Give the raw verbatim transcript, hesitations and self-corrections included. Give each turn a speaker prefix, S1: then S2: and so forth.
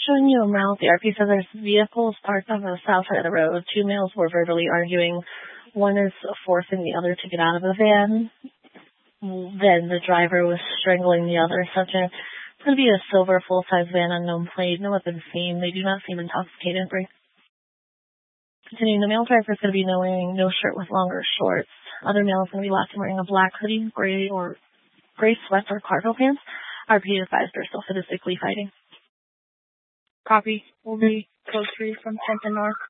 S1: showing you around. The R P says there's vehicles parked on the south side of the road. Two males were verbally arguing. One is forcing the other to get out of the van. Then the driver was strangling the other subject. It's going to be a silver full-size van, unknown plate, no weapon seen. They do not seem intoxicated. Continuing, the male driver is going to be wearing no shirt with longer shorts. Other male is going to be last wearing a black hoodie, gray or gray sweats or cargo pants. R P advised are still physically fighting.
S2: Copy. Will be code three from Central North.